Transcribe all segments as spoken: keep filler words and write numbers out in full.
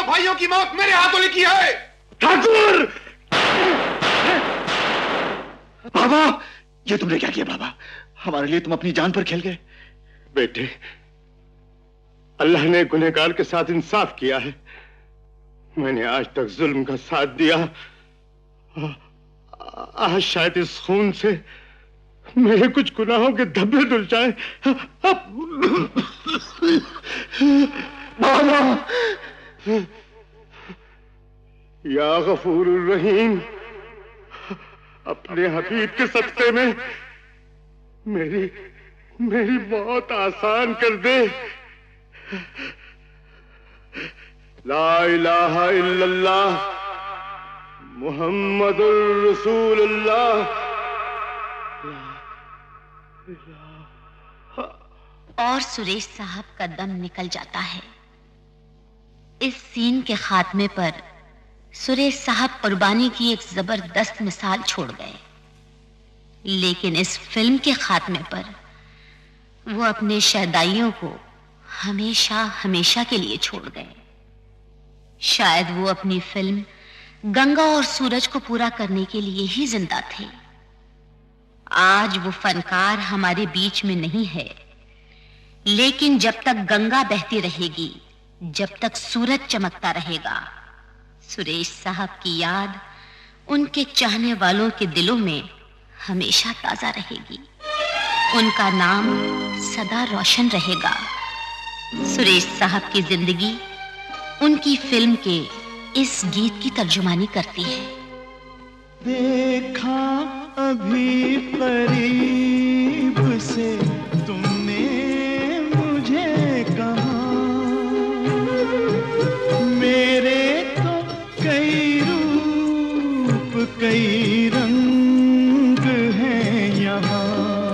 दोनों भाइयों की मौत मेरे हाथों लिखी है। ठाकुर! बाबा, ये तुमने क्या किया बाबा? हमारे लिए तुम अपनी जान पर खेल गए। बेटे, अल्लाह ने गुनहगार के साथ इंसाफ किया है। मैंने आज तक जुल्म का साथ दिया, आज शायद इस खून से मेरे कुछ गुनाहों के धब्बे धुल जाए। बाबा! या गफूर रहीम, अपने हबीब के सदक़े में मेरी मेरी मौत आसान कर दे। ला इलाहा इल्लल्लाह मुहम्मदुर रसूलुल्लाह। और सुरेश साहब का दम निकल जाता है। इस सीन के खात्मे पर सुरेश साहब कुर्बानी की एक जबरदस्त मिसाल छोड़ गए, लेकिन इस फिल्म के खात्मे पर वो अपने शहदाइयों को हमेशा हमेशा के लिए छोड़ गए। शायद वो अपनी फिल्म गंगा और सूरज को पूरा करने के लिए ही जिंदा थे। आज वो फनकार हमारे बीच में नहीं है, लेकिन जब तक गंगा बहती रहेगी, जब तक सूरज चमकता रहेगा, सुरेश साहब की याद उनके चाहने वालों के दिलों में हमेशा ताजा रहेगी। उनका नाम सदा रोशन रहेगा। सुरेश साहब की जिंदगी उनकी फिल्म के इस गीत की तर्जुमानी करती है। देखा अभी करीब से तुमने मुझे कहा, मेरे तो कई रूप कई रंग हैं यहाँ,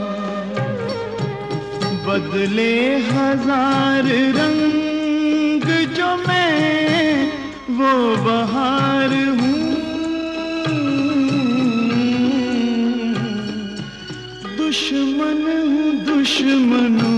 बदले हजार रंग जो मैं वो बहार हूँ। दुश्मन हूँ दुश्मनों